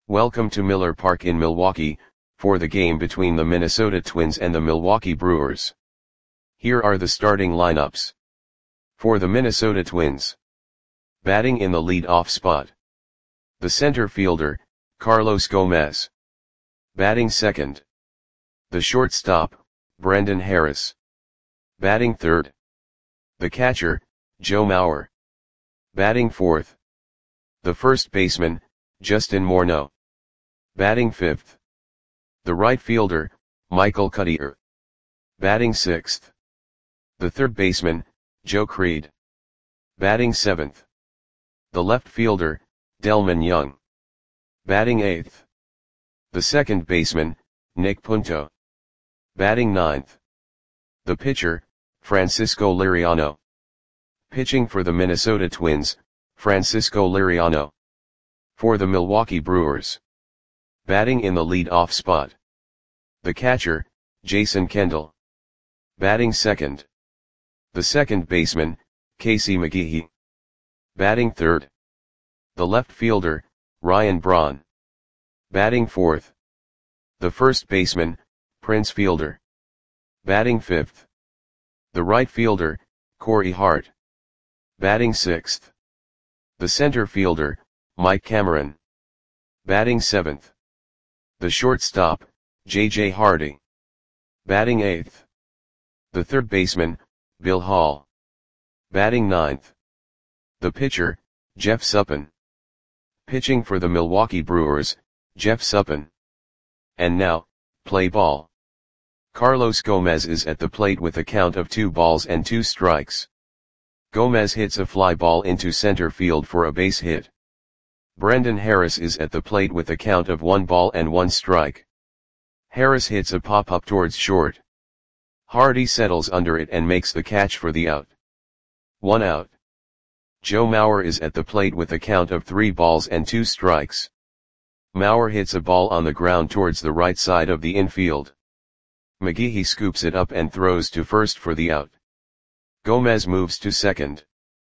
Welcome to Miller Park in Milwaukee, for the game between the Minnesota Twins and the Milwaukee Brewers. Here are the starting lineups. For the Minnesota Twins. Batting in the lead-off spot. The center fielder, Carlos Gomez. Batting second. The shortstop, Brendan Harris. Batting third. The catcher, Joe Mauer. Batting fourth. The first baseman, Justin Morneau. Batting fifth. The right fielder, Michael Cuddyer. Batting sixth. The third baseman, Joe Creed. Batting seventh. The left fielder, Delmon Young. Batting eighth. The second baseman, Nick Punto. Batting ninth. The pitcher, Francisco Liriano. Pitching for the Minnesota Twins, Francisco Liriano. For the Milwaukee Brewers. Batting in the lead-off spot. The catcher, Jason Kendall. Batting second. The second baseman, Casey McGehee. Batting third. The left fielder, Ryan Braun. Batting fourth. The first baseman, Prince Fielder. Batting fifth. The right fielder, Corey Hart. Batting sixth. The center fielder, Mike Cameron. Batting seventh. The shortstop, J.J. Hardy. Batting eighth. The third baseman, Bill Hall. Batting ninth. The pitcher, Jeff Suppan. Pitching for the Milwaukee Brewers, Jeff Suppan. And now, play ball. Carlos Gomez is at the plate with a count of 2 strikes. Gomez hits a fly ball into center field for a base hit. Brendan Harris is at the plate with a count of 1 strike. Harris hits a pop-up towards short. Hardy settles under it and makes the catch for the out. 1 out. Joe Mauer is at the plate with a count of 3 strikes. Mauer hits a ball on the ground towards the right side of the infield. McGehee scoops it up and throws to first for the out. Gomez moves to second.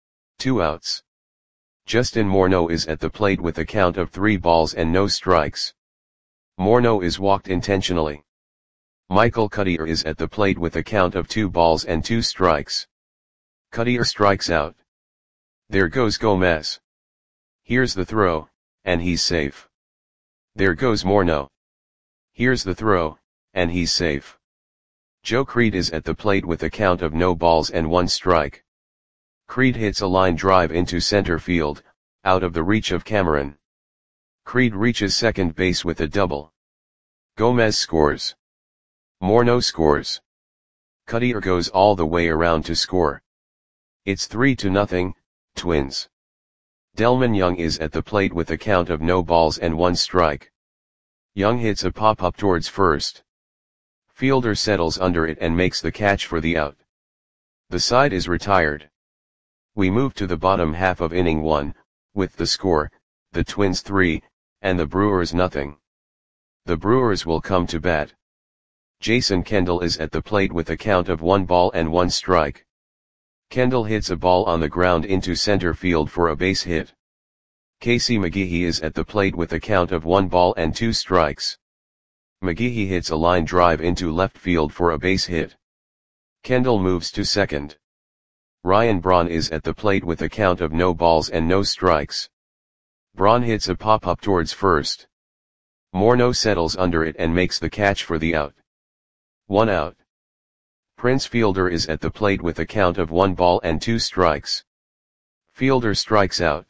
2 outs. Justin Morneau is at the plate with a count of 3 strikes. Morneau is walked intentionally. Michael Cuddyer is at the plate with a count of 2 strikes. Cuddyer strikes out. There goes Gomez. Here's the throw, and he's safe. There goes Morneau. Here's the throw, and he's safe. Joe Creed is at the plate with a count of 0 strike. Creed hits a line drive into center field, out of the reach of Cameron. Creed reaches second base with a double. Gomez scores. Morneau scores. Cuddyer goes all the way around to score. It's 3-0, Twins. Delmon Young is at the plate with a count of 0 strike. Young hits a pop-up towards first. Fielder settles under it and makes the catch for the out. The side is retired. We move to the bottom half of inning 1, with the score, the Twins 3, and the Brewers nothing. The Brewers will come to bat. Jason Kendall is at the plate with a count of 1 strike. Kendall hits a ball on the ground into center field for a base hit. Casey McGehee is at the plate with a count of 1 strikes. McGehee hits a line drive into left field for a base hit. Kendall moves to second. Ryan Braun is at the plate with a count of 0 strikes. Braun hits a pop-up towards first. Morneau settles under it and makes the catch for the out. 1 out. Prince Fielder is at the plate with a count of 1 strikes. Fielder strikes out.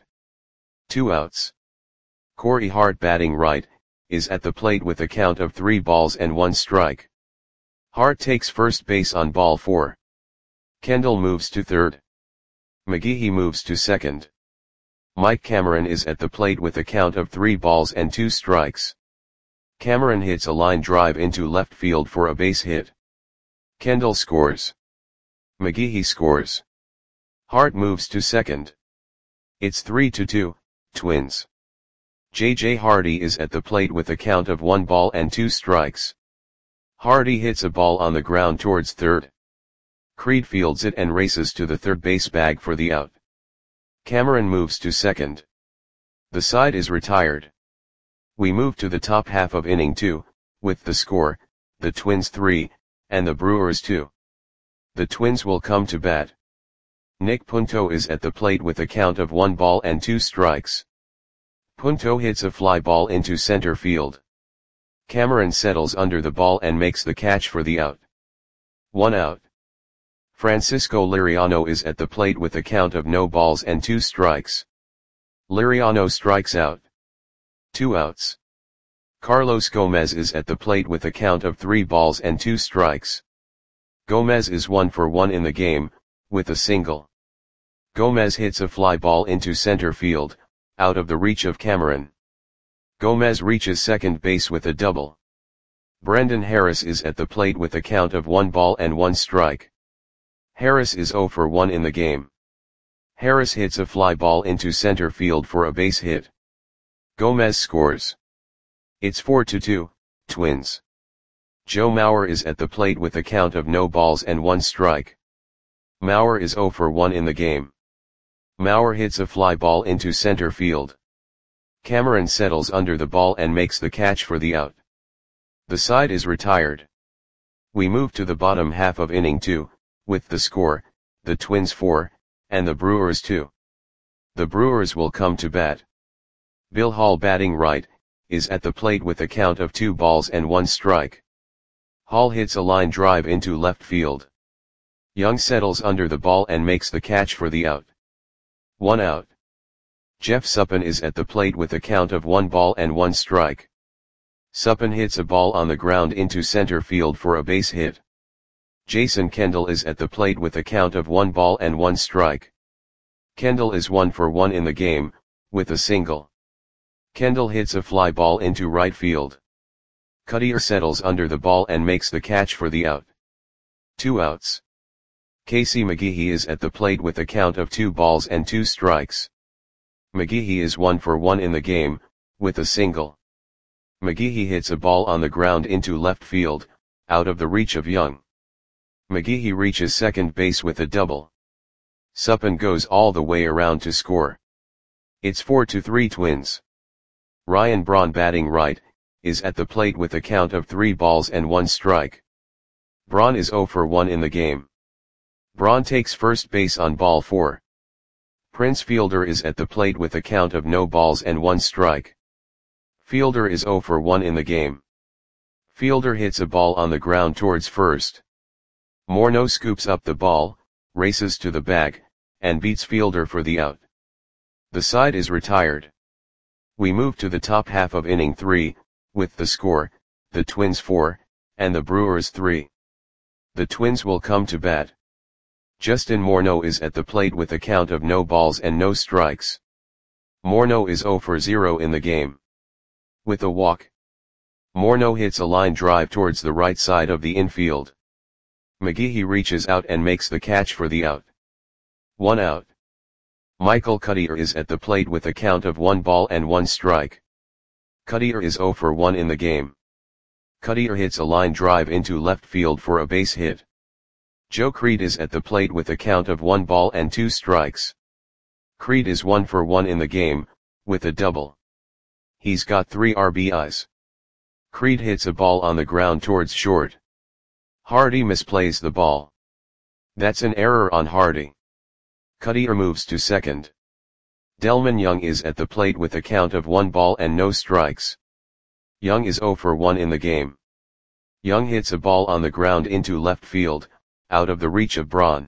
2 outs. Corey Hart, batting right, is at the plate with a count of 3 strike. Hart takes first base on ball 4. Kendall moves to third. McGehee moves to second. Mike Cameron is at the plate with a count of 3 strikes. Cameron hits a line drive into left field for a base hit. Kendall scores. McGehee scores. Hart moves to second. It's 3-2, Twins. J.J. Hardy is at the plate with a count of 1 strikes. Hardy hits a ball on the ground towards third. Creed fields it and races to the third base bag for the out. Cameron moves to second. The side is retired. We move to the top half of inning 2, with the score, the Twins 3, and the Brewers 2. The Twins will come to bat. Nick Punto is at the plate with a count of 1 ball and 2 strikes. Punto hits a fly ball into center field. Cameron settles under the ball and makes the catch for the out. 1 out. Francisco Liriano is at the plate with a count of no balls and 2 strikes. Liriano strikes out. 2 outs. Carlos Gomez is at the plate with a count of 3 balls and 2 strikes. Gomez is 1 for 1 in the game, with a single. Gomez hits a fly ball into center field, out of the reach of Cameron. Gomez reaches second base with a double. Brendan Harris is at the plate with a count of 1 ball and 1 strike. Harris is 0 for 1 in the game. Harris hits a fly ball into center field for a base hit. Gomez scores. It's 4-2, Twins. Joe Mauer is at the plate with a count of no balls and 1 strike. Mauer is 0 for 1 in the game. Mauer hits a fly ball into center field. Cameron settles under the ball and makes the catch for the out. The side is retired. We move to the bottom half of inning 2, with the score, the Twins 4, and the Brewers 2. The Brewers will come to bat. Bill Hall, batting right, is at the plate with a count of 2 balls and 1 strike. Hall hits a line drive into left field. Young settles under the ball and makes the catch for the out. 1 out. Jeff Suppan is at the plate with a count of 1 ball and 1 strike. Suppan hits a ball on the ground into center field for a base hit. Jason Kendall is at the plate with a count of 1 ball and 1 strike. Kendall is 1 for 1 in the game, with a single. Kendall hits a fly ball into right field. Cuddyer settles under the ball and makes the catch for the out. 2 outs. Casey McGehee is at the plate with a count of 2 balls and 2 strikes. McGehee is 1 for 1 in the game, with a single. McGehee hits a ball on the ground into left field, out of the reach of Young. McGehee reaches second base with a double. Suppan goes all the way around to score. It's 4-3 Twins. Ryan Braun, batting right, is at the plate with a count of 3 balls and 1 strike. Braun is 0 for 1 in the game. Braun takes first base on ball 4. Prince Fielder is at the plate with a count of no balls and 1 strike. Fielder is 0 for 1 in the game. Fielder hits a ball on the ground towards first. Morneau scoops up the ball, races to the bag, and beats Fielder for the out. The side is retired. We move to the top half of inning 3, with the score, the Twins 4, and the Brewers 3. The Twins will come to bat. Justin Morneau is at the plate with a count of no balls and no strikes. Morneau is 0 for 0 in the game. With a walk. Morneau hits a line drive towards the right side of the infield. McGehee reaches out and makes the catch for the out. 1 out. Michael Cuddyer is at the plate with a count of 1 ball and 1 strike. Cuddyer is 0 for 1 in the game. Cuddyer hits a line drive into left field for a base hit. Joe Creed is at the plate with a count of 1 ball and 2 strikes. Creed is 1 for 1 in the game, with a double. He's got 3 RBIs. Creed hits a ball on the ground towards short. Hardy misplays the ball. That's an error on Hardy. Cuddyer moves to second. Delmon Young is at the plate with a count of 1 ball and no strikes. Young is 0 for 1 in the game. Young hits a ball on the ground into left field, out of the reach of Braun.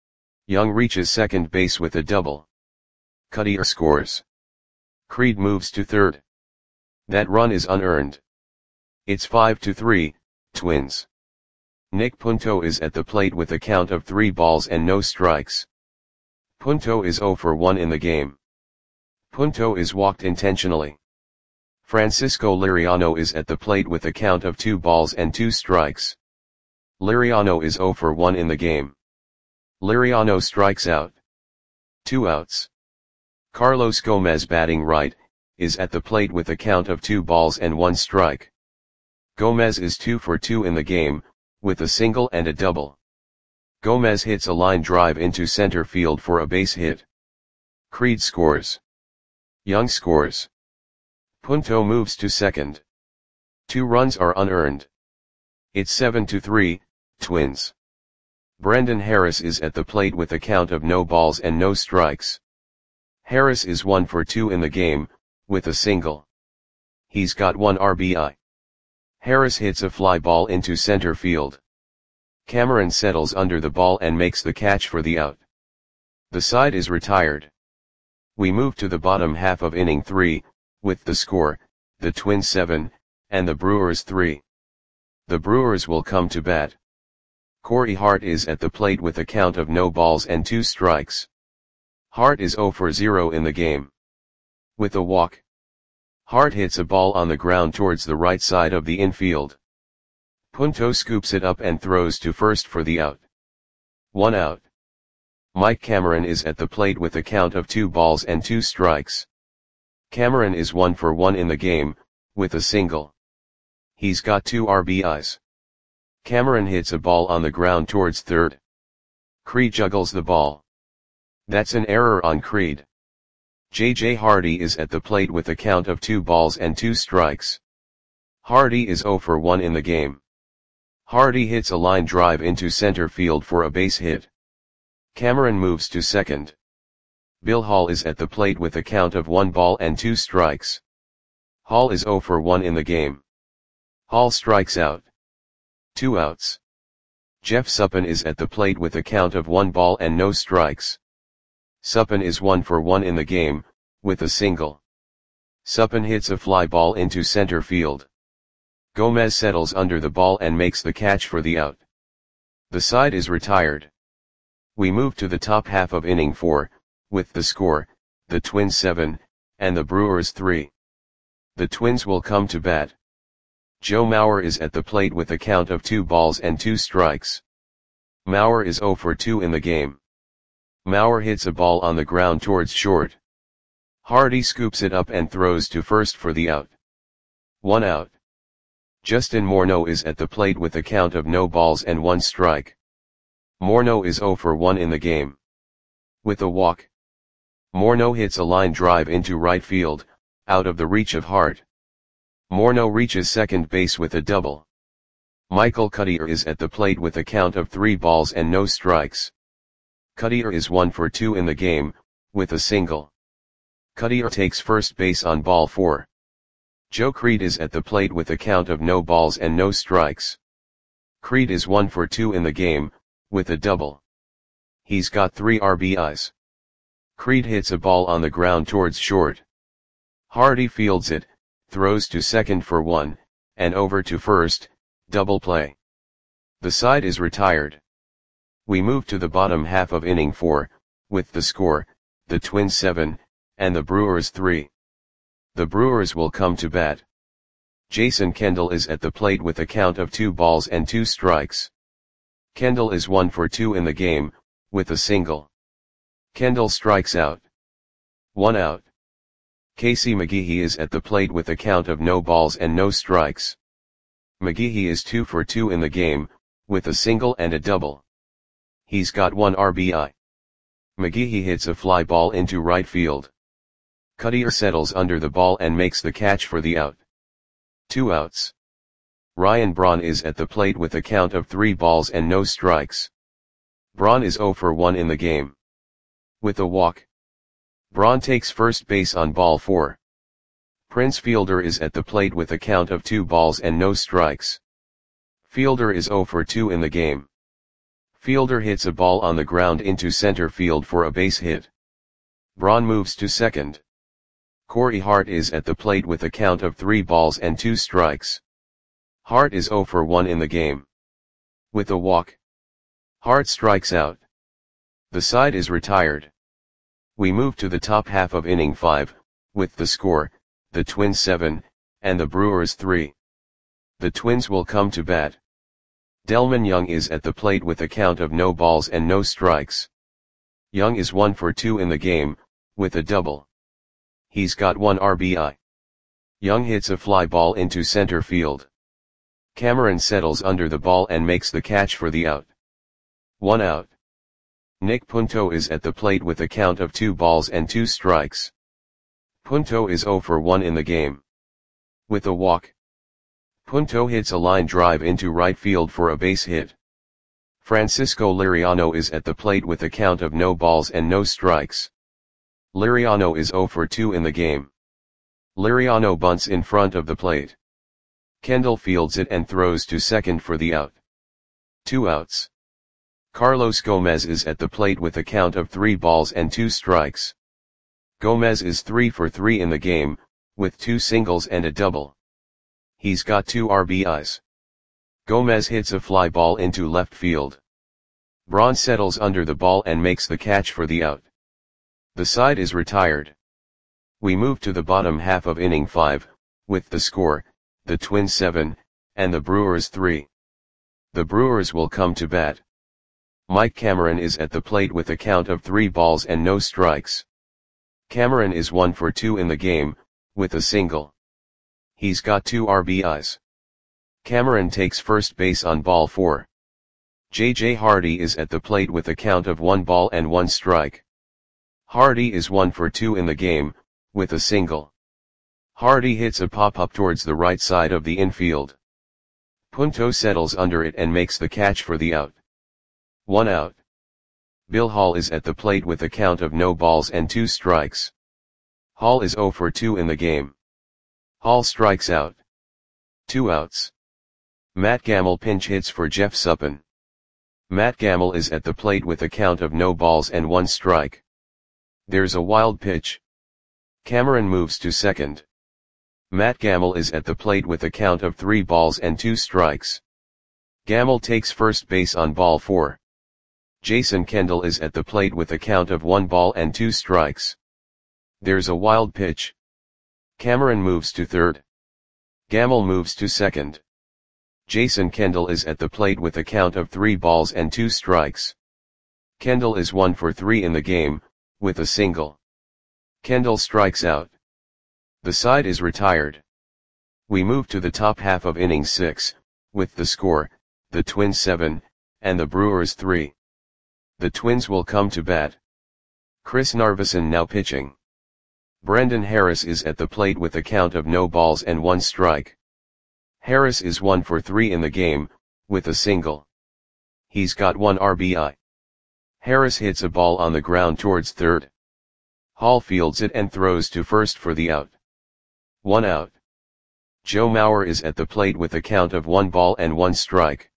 Young reaches second base with a double. Cuddyer scores. Creed moves to third. That run is unearned. It's 5-3, Twins. Nick Punto is at the plate with a count of 3 balls and no strikes. Punto is 0 for 1 in the game. Punto is walked intentionally. Francisco Liriano is at the plate with a count of 2 balls and 2 strikes. Liriano is 0 for 1 in the game. Liriano strikes out. 2 outs. Carlos Gomez, batting right, is at the plate with a count of 2 balls and 1 strike. Gomez is 2 for 2 in the game, with a single and a double. Gomez hits a line drive into center field for a base hit. Creed scores. Young scores. Punto moves to second. 2 runs are unearned. It's 7-3, Twins. Brendan Harris is at the plate with a count of no balls and no strikes. Harris is 1 for 2 in the game, with a single. He's got 1 RBI. Harris hits a fly ball into center field. Cameron settles under the ball and makes the catch for the out. The side is retired. We move to the bottom half of inning 3, with the score, the Twins 7, and the Brewers 3. The Brewers will come to bat. Corey Hart is at the plate with a count of no balls and 2 strikes. Hart is 0 for 0 in the game. With a walk. Hart hits a ball on the ground towards the right side of the infield. Punto scoops it up and throws to first for the out. 1 out. Mike Cameron is at the plate with a count of 2 balls and 2 strikes. Cameron is 1 for 1 in the game, with a single. He's got 2 RBIs. Cameron hits a ball on the ground towards third. Creed juggles the ball. That's an error on Creed. J.J. Hardy is at the plate with a count of 2 balls and 2 strikes. Hardy is 0 for 1 in the game. Hardy hits a line drive into center field for a base hit. Cameron moves to second. Bill Hall is at the plate with a count of 1 ball and 2 strikes. Hall is 0 for 1 in the game. Hall strikes out. 2 outs. Jeff Suppan is at the plate with a count of 1 ball and no strikes. Suppan is 1 for 1 in the game, with a single. Suppan hits a fly ball into center field. Gomez settles under the ball and makes the catch for the out. The side is retired. We move to the top half of inning 4, with the score, the Twins 7, and the Brewers 3. The Twins will come to bat. Joe Mauer is at the plate with a count of 2 balls and 2 strikes. Mauer is 0 for 2 in the game. Mauer hits a ball on the ground towards short. Hardy scoops it up and throws to first for the out. 1 out. Justin Morneau is at the plate with a count of no balls and 1 strike. Morneau is 0 for 1 in the game. With a walk. Morneau hits a line drive into right field, out of the reach of Hart. Morneau reaches second base with a double. Michael Cuddyer is at the plate with a count of 3 balls and no strikes. Cuddyer is 1 for 2 in the game, with a single. Cuddyer takes first base on ball 4. Joe Creed is at the plate with a count of no balls and no strikes. Creed is 1 for 2 in the game, with a double. He's got 3 RBIs. Creed hits a ball on the ground towards short. Hardy fields it, throws to second for 1, and over to first, double play. The side is retired. We move to the bottom half of inning 4, with the score, the Twins 7, and the Brewers 3. The Brewers will come to bat. Jason Kendall is at the plate with a count of 2 balls and 2 strikes. Kendall is 1 for 2 in the game, with a single. Kendall strikes out. 1 out. Casey McGehee is at the plate with a count of no balls and no strikes. McGehee is 2 for 2 in the game, with a single and a double. He's got 1 RBI. McGehee hits a fly ball into right field. Cuddyer settles under the ball and makes the catch for the out. 2 outs. Ryan Braun is at the plate with a count of 3 balls and no strikes. Braun is 0 for 1 in the game. With a walk. Braun takes first base on ball 4. Prince Fielder is at the plate with a count of 2 balls and no strikes. Fielder is 0 for 2 in the game. Fielder hits a ball on the ground into center field for a base hit. Braun moves to second. Corey Hart is at the plate with a count of 3 balls and 2 strikes. Hart is 0 for 1 in the game. With a walk. Hart strikes out. The side is retired. We move to the top half of inning 5, with the score, the Twins 7, and the Brewers 3. The Twins will come to bat. Delmon Young is at the plate with a count of no balls and no strikes. Young is 1 for 2 in the game, with a double. He's got 1 RBI. Young hits a fly ball into center field. Cameron settles under the ball and makes the catch for the out. 1 out. Nick Punto is at the plate with a count of 2 balls and 2 strikes. Punto is 0 for 1 in the game. with a walk. Punto hits a line drive into right field for a base hit. Francisco Liriano is at the plate with a count of no balls and no strikes. Liriano is 0 for 2 in the game. Liriano bunts in front of the plate. Kendall fields it and throws to second for the out. 2 outs. Carlos Gomez is at the plate with a count of 3 balls and 2 strikes. Gomez is 3 for 3 in the game, with 2 singles and a double. He's got 2 RBIs. Gomez hits a fly ball into left field. Braun settles under the ball and makes the catch for the out. The side is retired. We move to the bottom half of inning 5, with the score, the Twins 7, and the Brewers 3. The Brewers will come to bat. Mike Cameron is at the plate with a count of 3 balls and no strikes. Cameron is 1 for 2 in the game, with a single. He's got 2 RBIs. Cameron takes first base on ball 4. J.J. Hardy is at the plate with a count of 1 ball and 1 strike. Hardy is 1 for 2 in the game, with a single. Hardy hits a pop-up towards the right side of the infield. Punto settles under it and makes the catch for the out. 1 out. Bill Hall is at the plate with a count of no balls and 2 strikes. Hall is 0 for 2 in the game. Hall strikes out. 2 outs. Matt Gamble pinch hits for Jeff Suppan. Matt Gamble is at the plate with a count of no balls and 1 strike. There's a wild pitch. Cameron moves to second. Matt Gamble is at the plate with a count of 3 balls and 2 strikes. Gamble takes first base on ball 4. Jason Kendall is at the plate with a count of 1 ball and 2 strikes. There's a wild pitch. Cameron moves to third. Gamble moves to second. Jason Kendall is at the plate with a count of 3 balls and 2 strikes. Kendall is 1 for 3 in the game, with a single. Kendall strikes out. The side is retired. We move to the top half of inning 6, with the score, the Twins 7, and the Brewers 3. The Twins will come to bat. Chris Narveson now pitching. Brendan Harris is at the plate with a count of no balls and 1 strike. Harris is 1 for 3 in the game, with a single. He's got 1 RBI. Harris hits a ball on the ground towards third. Hall fields it and throws to first for the out. 1 out. Joe Mauer is at the plate with a count of 1 ball and 1 strike.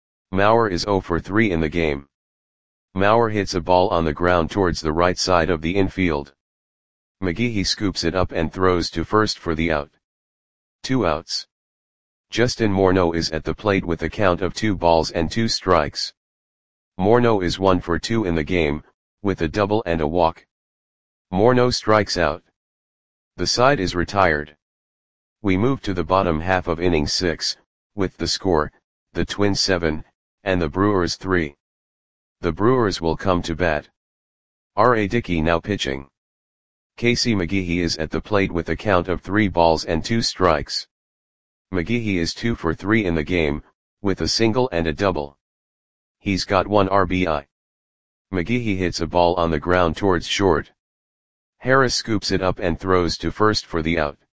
Mauer is 0 for 3 in the game. Mauer hits a ball on the ground towards the right side of the infield. McGehee scoops it up and throws to first for the out. 2 outs. Justin Morneau is at the plate with a count of 2 balls and 2 strikes. Morneau is 1 for 2 in the game, with a double and a walk. Morneau strikes out. The side is retired. We move to the bottom half of inning 6, with the score, the Twins 7, and the Brewers 3. The Brewers will come to bat. R.A. Dickey now pitching. Casey McGehee is at the plate with a count of 3 balls and 2 strikes. McGehee is 2 for 3 in the game, with a single and a double. He's got 1 RBI. McGehee hits a ball on the ground towards short. Harris scoops it up and throws to first for the out.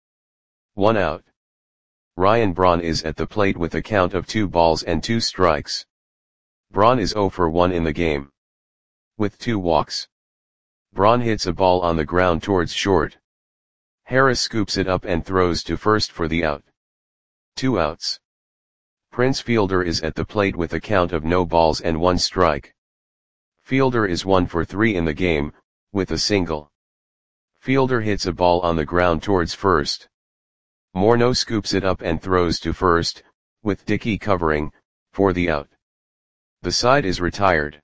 1 out. Ryan Braun is at the plate with a count of 2 balls and 2 strikes. Braun is 0 for 1 in the game. With 2 walks. Braun hits a ball on the ground towards short. Harris scoops it up and throws to first for the out. 2 outs. Prince Fielder is at the plate with a count of no balls and 1 strike. Fielder is 1 for 3 in the game, with a single. Fielder hits a ball on the ground towards first. Morneau scoops it up and throws to first, with Dickey covering, for the out. The side is retired.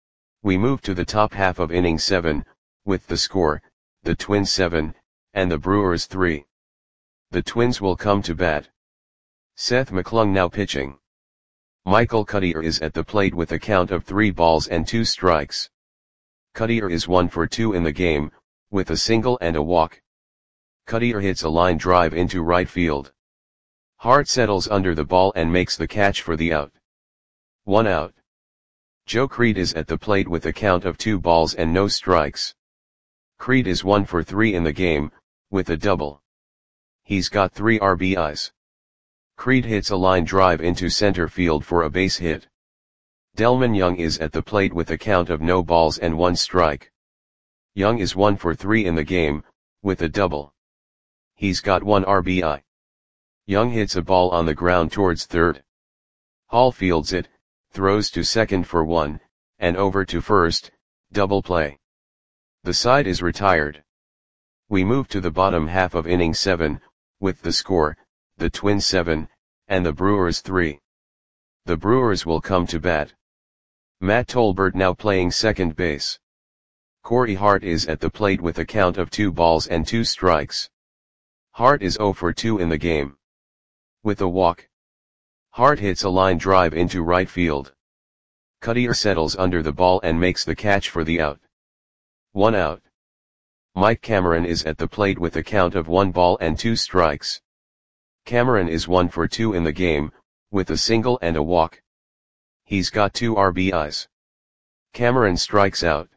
We move to the top half of inning 7, with the score, the Twins 7, and the Brewers 3. The Twins will come to bat. Seth McClung now pitching. Michael Cuddyer is at the plate with a count of 3 balls and 2 strikes. Cuddyer is 1 for 2 in the game, with a single and a walk. Cuddyer hits a line drive into right field. Hart settles under the ball and makes the catch for the out. 1 out. Joe Creed is at the plate with a count of 2 balls and no strikes. Creed is 1 for 3 in the game, with a double. He's got 3 RBIs. Creed hits a line drive into center field for a base hit. Delmon Young is at the plate with a count of no balls and 1 strike. Young is 1 for 3 in the game, with a double. He's got 1 RBI. Young hits a ball on the ground towards third. Hall fields it, throws to second for 1, and over to first, double play. The side is retired. We move to the bottom half of inning 7, with the score, the Twins 7, and the Brewers 3. The Brewers will come to bat. Matt Tolbert now playing second base. Corey Hart is at the plate with a count of 2 balls and 2 strikes. Hart is 0 for 2 in the game. With a walk. Hart hits a line drive into right field. Cuttier settles under the ball and makes the catch for the out. 1 out. Mike Cameron is at the plate with a count of 1 ball and 2 strikes. Cameron is 1 for 2 in the game, with a single and a walk. He's got 2 RBIs. Cameron strikes out.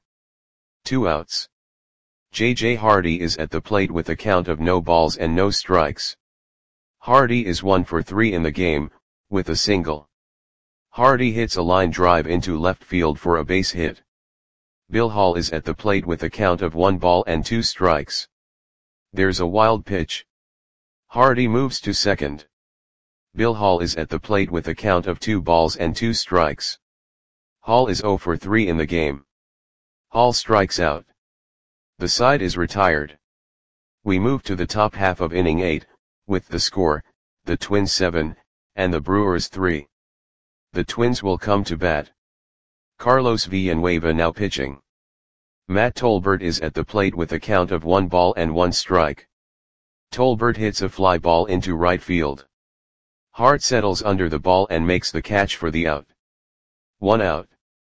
2 outs. J.J. Hardy is at the plate with a count of no balls and no strikes. Hardy is 1 for 3 in the game, with a single. Hardy hits a line drive into left field for a base hit. Bill Hall is at the plate with a count of 1 ball and 2 strikes. There's a wild pitch. Hardy moves to second. Bill Hall is at the plate with a count of 2 balls and 2 strikes. Hall is 0 for 3 in the game. Hall strikes out. The side is retired. We move to the top half of inning 8, with the score, the Twins 7, and the Brewers 3. The Twins will come to bat. Carlos Villanueva now pitching. Matt Tolbert is at the plate with a count of 1 ball and 1 strike. Tolbert hits a fly ball into right field. Hart settles under the ball and makes the catch for the out. 1 out.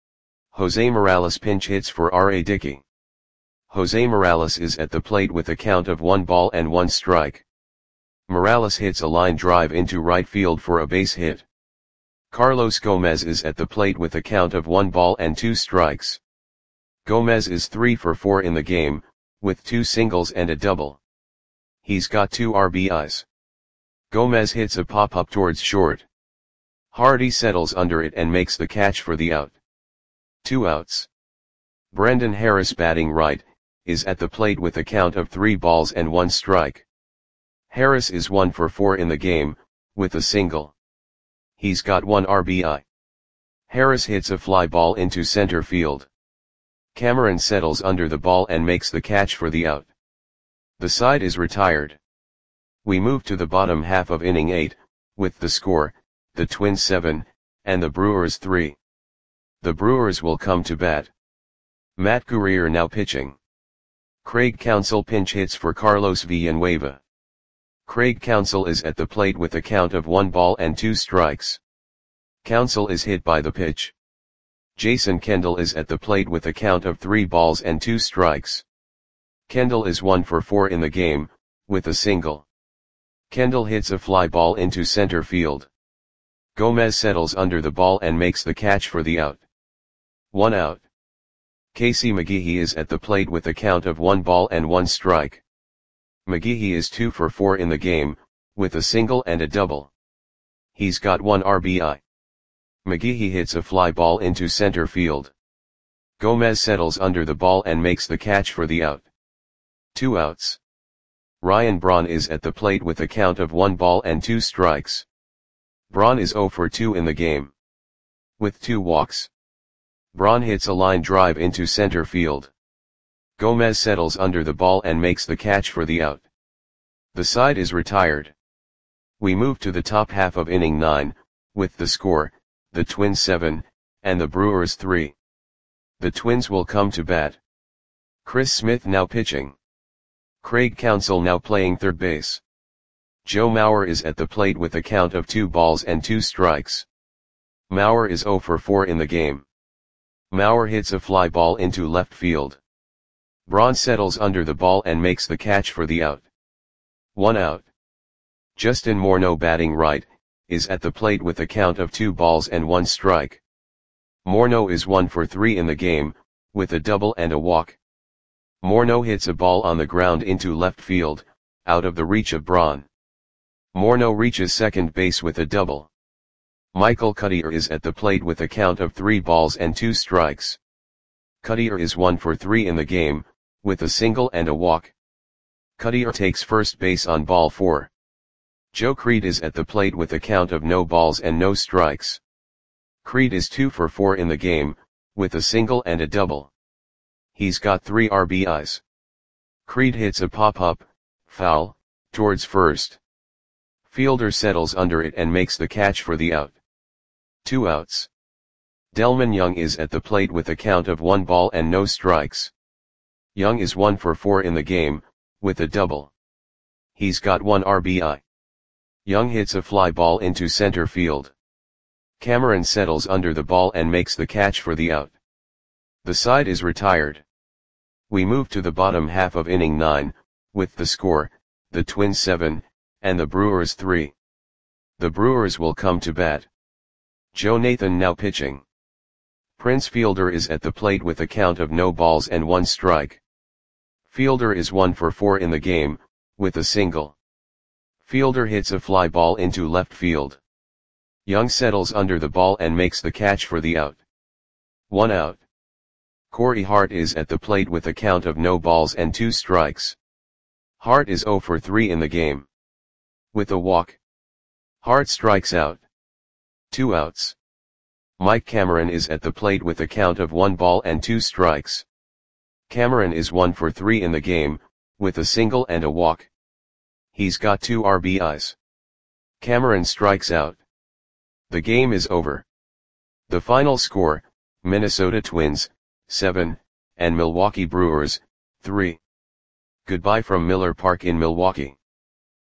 Jose Morales pinch hits for R.A. Dickey. Jose Morales is at the plate with a count of 1 ball and 1 strike. Morales hits a line drive into right field for a base hit. Carlos Gomez is at the plate with a count of 1 ball and 2 strikes. Gomez is 3 for 4 in the game, with 2 singles and a double. He's got 2 RBIs. Gomez hits a pop-up towards short. Hardy settles under it and makes the catch for the out. 2 outs. Brendan Harris batting right, is at the plate with a count of 3 balls and 1 strike. Harris is 1 for 4 in the game, with a single. He's got 1 RBI. Harris hits a fly ball into center field. Cameron settles under the ball and makes the catch for the out. The side is retired. We move to the bottom half of inning 8, with the score, the Twins 7, and the Brewers 3. The Brewers will come to bat. Matt Guerrier now pitching. Craig Counsell pinch hits for Carlos Villanueva. Craig Counsell is at the plate with a count of 1 ball and 2 strikes. Counsell is hit by the pitch. Jason Kendall is at the plate with a count of 3 balls and 2 strikes. Kendall is 1 for 4 in the game, with a single. Kendall hits a fly ball into center field. Gomez settles under the ball and makes the catch for the out. 1 out. Casey McGehee is at the plate with a count of 1 ball and 1 strike. McGehee is 2 for 4 in the game, with a single and a double. He's got 1 RBI. McGehee hits a fly ball into center field. Gomez settles under the ball and makes the catch for the out. 2 outs. Ryan Braun is at the plate with a count of 1 ball and 2 strikes. Braun is 0 for 2 in the game. With 2 walks. Braun hits a line drive into center field. Gomez settles under the ball and makes the catch for the out. The side is retired. We move to the top half of inning 9, with the score, the Twins 7, and the Brewers 3. The Twins will come to bat. Chris Smith now pitching. Craig Counsell now playing third base. Joe Mauer is at the plate with a count of 2 balls and 2 strikes. Mauer is 0 for 4 in the game. Mauer hits a fly ball into left field. Braun settles under the ball and makes the catch for the out. 1 out. Justin Morneau batting right, is at the plate with a count of 2 balls and 1 strike. Morneau is 1 for 3 in the game, with a double and a walk. Morneau hits a ball on the ground into left field, out of the reach of Braun. Morneau reaches second base with a double. Michael Cuddyer is at the plate with a count of 3 balls and 2 strikes. Cuddyer is 1 for 3 in the game, with a single and a walk. Cuddyer takes first base on ball 4. Joe Creed is at the plate with a count of no balls and no strikes. Creed is 2 for 4 in the game, with a single and a double. He's got 3 RBIs. Creed hits a pop-up, foul, towards first. Fielder settles under it and makes the catch for the out. 2 outs. Delmon Young is at the plate with a count of 1 ball and no strikes. Young is 1 for 4 in the game, with a double. He's got 1 RBI. Young hits a fly ball into center field. Cameron settles under the ball and makes the catch for the out. The side is retired. We move to the bottom half of inning 9, with the score, the Twins 7, and the Brewers 3. The Brewers will come to bat. Joe Nathan now pitching. Prince Fielder is at the plate with a count of no balls and 1 strike. Fielder is 1 for 4 in the game, with a single. Fielder hits a fly ball into left field. Young settles under the ball and makes the catch for the out. 1 out. Corey Hart is at the plate with a count of no balls and 2 strikes. Hart is 0 for 3 in the game. With a walk. Hart strikes out. 2 outs. Mike Cameron is at the plate with a count of 1 ball and 2 strikes. Cameron is 1 for 3 in the game, with a single and a walk. He's got 2 RBIs. Cameron strikes out. The game is over. The final score, Minnesota Twins, 7, and Milwaukee Brewers, 3. Goodbye from Miller Park in Milwaukee.